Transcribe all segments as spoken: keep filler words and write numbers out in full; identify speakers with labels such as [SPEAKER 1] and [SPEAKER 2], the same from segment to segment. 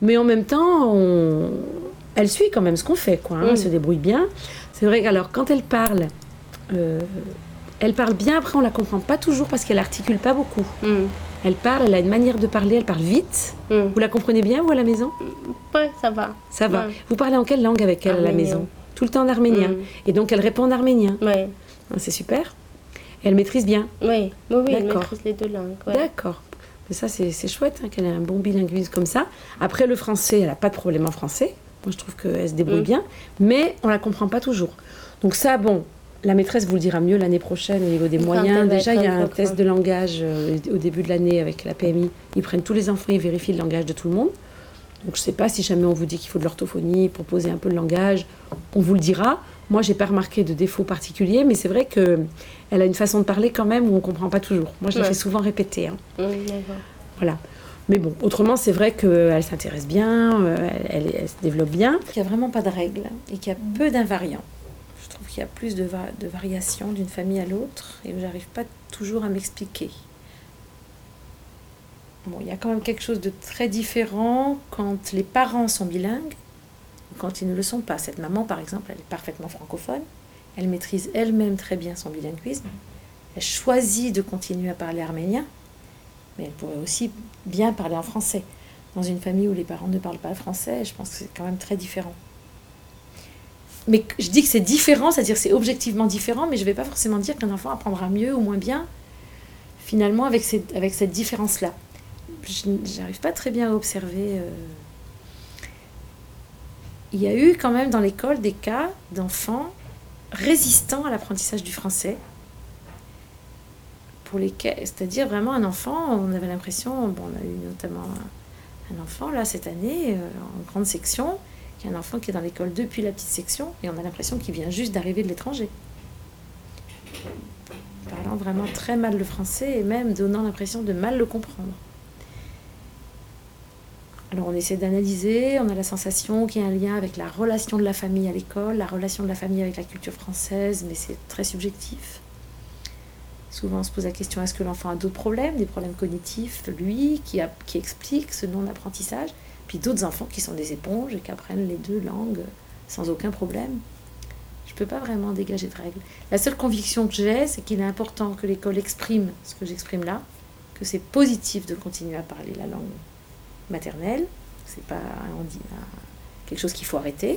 [SPEAKER 1] Mais en même temps, on... elle suit quand même ce qu'on fait, quoi. Hein, mmh. Elle se débrouille bien. C'est vrai qu'alors, quand elle parle, euh, elle parle bien. Après, on la comprend pas toujours parce qu'elle articule pas beaucoup. Mmh. Elle parle, elle a une manière de parler, elle parle vite. Mmh. Vous la comprenez bien, vous, à la maison?
[SPEAKER 2] Oui, ça va.
[SPEAKER 1] Ça va. Ouais. Vous parlez en quelle langue avec elle, arménien. À la maison? Tout le temps en arménien. Mmh. Et donc, elle répond en arménien.
[SPEAKER 2] Oui.
[SPEAKER 1] Ah, c'est super. Et elle maîtrise bien.
[SPEAKER 2] Oui, oui, oui, elle maîtrise les deux langues. Ouais.
[SPEAKER 1] D'accord. Mais ça, c'est, c'est chouette, hein, qu'elle ait un bon bilinguisme comme ça. Après, le français, elle n'a pas de problème en français. Moi, je trouve qu'elle se débrouille mmh. bien. Mais on ne la comprend pas toujours. Donc ça, bon, la maîtresse vous le dira mieux l'année prochaine au niveau des Quand moyens. Déjà, il y a un test de langage euh, au début de l'année avec la P M I. Ils prennent tous les enfants, ils vérifient le langage de tout le monde. Donc je ne sais pas si jamais on vous dit qu'il faut de l'orthophonie pour poser un peu le langage. On vous le dira. Moi, je n'ai pas remarqué de défaut particulier, mais c'est vrai qu'elle a une façon de parler quand même où on ne comprend pas toujours. Moi, je ouais. la fais souvent répéter. Hein. Mmh, voilà. Mais bon, autrement, c'est vrai qu'elle s'intéresse bien, euh, elle, elle, elle se développe bien. Il n'y a vraiment pas de règles et qu'il y a mmh. peu d'invariants. Je trouve qu'il y a plus de, va- de variations d'une famille à l'autre et je n'arrive pas toujours à m'expliquer. Bon, il y a quand même quelque chose de très différent quand les parents sont bilingues ou quand ils ne le sont pas. Cette maman, par exemple, elle est parfaitement francophone. Elle maîtrise elle-même très bien son bilinguisme. Elle choisit de continuer à parler arménien, mais elle pourrait aussi bien parler en français. Dans une famille où les parents ne parlent pas français, je pense que c'est quand même très différent. Mais je dis que c'est différent, c'est-à-dire que c'est objectivement différent, mais je ne vais pas forcément dire qu'un enfant apprendra mieux ou moins bien, finalement, avec, ces, avec cette différence-là. Je n'arrive pas très bien à observer. Euh... Il y a eu quand même dans l'école des cas d'enfants résistants à l'apprentissage du français, pour lesquels, c'est-à-dire vraiment un enfant, on avait l'impression, bon, on a eu notamment un, un enfant là cette année, euh, en grande section, qui est un enfant qui est dans l'école depuis la petite section, et on a l'impression qu'il vient juste d'arriver de l'étranger. Parlant vraiment très mal le français, et même donnant l'impression de mal le comprendre. Alors on essaie d'analyser, on a la sensation qu'il y a un lien avec la relation de la famille à l'école, la relation de la famille avec la culture française, mais c'est très subjectif. Souvent on se pose la question, est-ce que l'enfant a d'autres problèmes, des problèmes cognitifs, lui, qui, a, qui explique ce non-apprentissage, puis d'autres enfants qui sont des éponges et qui apprennent les deux langues sans aucun problème. Je ne peux pas vraiment dégager de règles. La seule conviction que j'ai, c'est qu'il est important que l'école exprime ce que j'exprime là, que c'est positif de continuer à parler la langue maternelle, c'est pas on dit, quelque chose qu'il faut arrêter.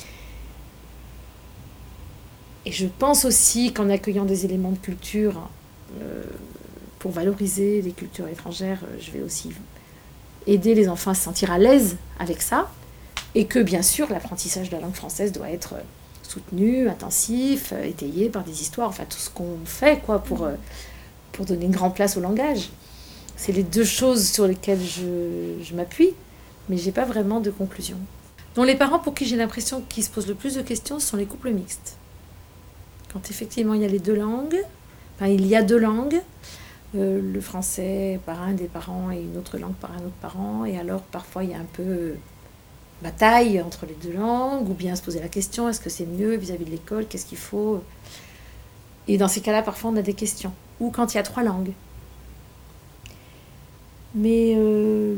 [SPEAKER 1] Et je pense aussi qu'en accueillant des éléments de culture euh, pour valoriser les cultures étrangères, je vais aussi aider les enfants à se sentir à l'aise avec ça, et que bien sûr l'apprentissage de la langue française doit être soutenu, intensif, étayé par des histoires, enfin tout ce qu'on fait quoi, pour, pour donner une grande place au langage. C'est les deux choses sur lesquelles je, je m'appuie, mais je n'ai pas vraiment de conclusion. Donc les parents pour qui j'ai l'impression qu'ils se posent le plus de questions, ce sont les couples mixtes. Quand effectivement il y a les deux langues, enfin il y a deux langues, euh, le français par un des parents et une autre langue par un autre parent, et alors parfois il y a un peu bataille entre les deux langues, ou bien se poser la question, est-ce que c'est mieux vis-à-vis de l'école, qu'est-ce qu'il faut ? Et dans ces cas-là, parfois on a des questions. Ou quand il y a trois langues. Mais euh,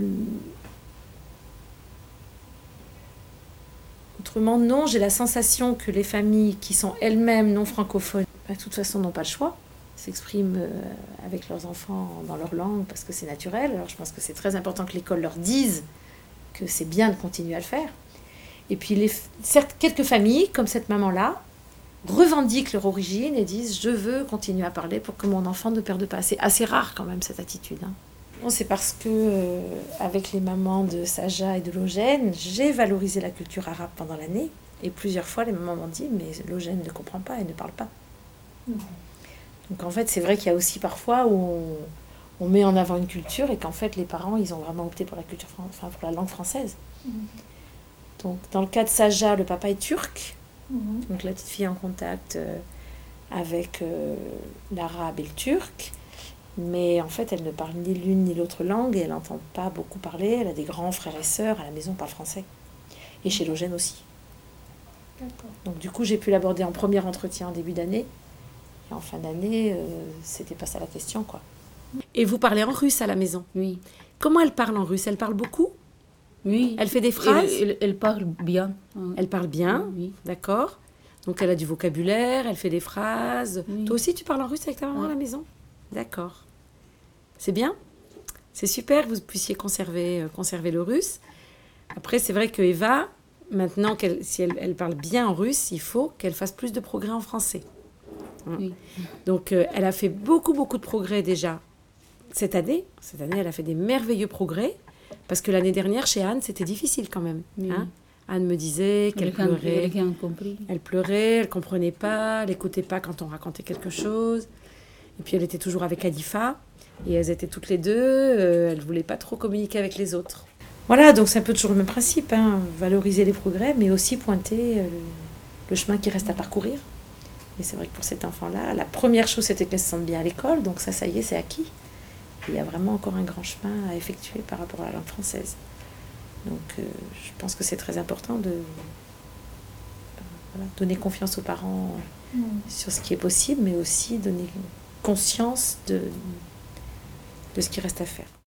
[SPEAKER 1] autrement, non, j'ai la sensation que les familles qui sont elles-mêmes non francophones, bah, de toute façon, n'ont pas le choix, s'expriment euh, avec leurs enfants dans leur langue parce que c'est naturel. Alors je pense que c'est très important que l'école leur dise que c'est bien de continuer à le faire. Et puis, les, certes, quelques familles, comme cette maman-là, revendiquent leur origine et disent « je veux continuer à parler pour que mon enfant ne perde pas ». C'est assez rare quand même, cette attitude, hein. Bon, c'est parce que, euh, avec les mamans de Saja et de Logène, j'ai valorisé la culture arabe pendant l'année. Et plusieurs fois, les mamans m'ont dit « mais Logène ne comprend pas, elle ne parle pas mmh. ». Donc en fait, c'est vrai qu'il y a aussi parfois où on, on met en avant une culture et qu'en fait, les parents, ils ont vraiment opté pour la, culture, enfin, pour la langue française. Mmh. Donc dans le cas de Saja, le papa est turc. Mmh. Donc la petite fille est en contact euh, avec euh, l'arabe et le turc. Mais en fait, elle ne parle ni l'une ni l'autre langue et elle n'entend pas beaucoup parler. Elle a des grands frères et sœurs, à la maison, parle français. Et chez Logène aussi. D'accord. Donc du coup, j'ai pu l'aborder en premier entretien en début d'année. Et en fin d'année, euh, c'était pas ça la question, quoi. Et vous parlez en russe à la maison ?
[SPEAKER 2] Oui.
[SPEAKER 1] Comment elle parle en russe ? Elle parle beaucoup ?
[SPEAKER 3] Oui.
[SPEAKER 1] Elle fait des phrases?
[SPEAKER 3] Elle, elle, elle parle bien.
[SPEAKER 1] Elle parle bien,
[SPEAKER 3] oui.
[SPEAKER 1] D'accord. Donc elle a du vocabulaire, elle fait des phrases. Oui. Toi aussi, tu parles en russe avec ta maman ouais. à la maison? D'accord. C'est bien. C'est super que vous puissiez conserver, euh, conserver le russe. Après, c'est vrai que Eva, maintenant, qu'elle, si elle, elle parle bien en russe, il faut qu'elle fasse plus de progrès en français. Hein. Oui. Donc, euh, elle a fait beaucoup, beaucoup de progrès déjà cette année. Cette année, elle a fait des merveilleux progrès. Parce que l'année dernière, chez Anne, c'était difficile quand même. Oui. Hein. Anne me disait qu'elle elle pleurait.
[SPEAKER 3] Elle a compris.
[SPEAKER 1] Elle pleurait, elle ne comprenait pas, elle n'écoutait pas quand on racontait quelque chose. Et puis, elle était toujours avec Adifa. Et elles étaient toutes les deux. Euh, elles ne voulaient pas trop communiquer avec les autres. Voilà, donc c'est un peu toujours le même principe. Hein, valoriser les progrès, mais aussi pointer euh, le chemin qui reste à parcourir. Et c'est vrai que pour cet enfant-là, la première chose, c'était qu'elle se sente bien à l'école. Donc ça, ça y est, c'est acquis. Et il y a vraiment encore un grand chemin à effectuer par rapport à la langue française. Donc euh, je pense que c'est très important de euh, voilà, donner confiance aux parents mmh. sur ce qui est possible, mais aussi donner conscience de, de ce qui reste à faire.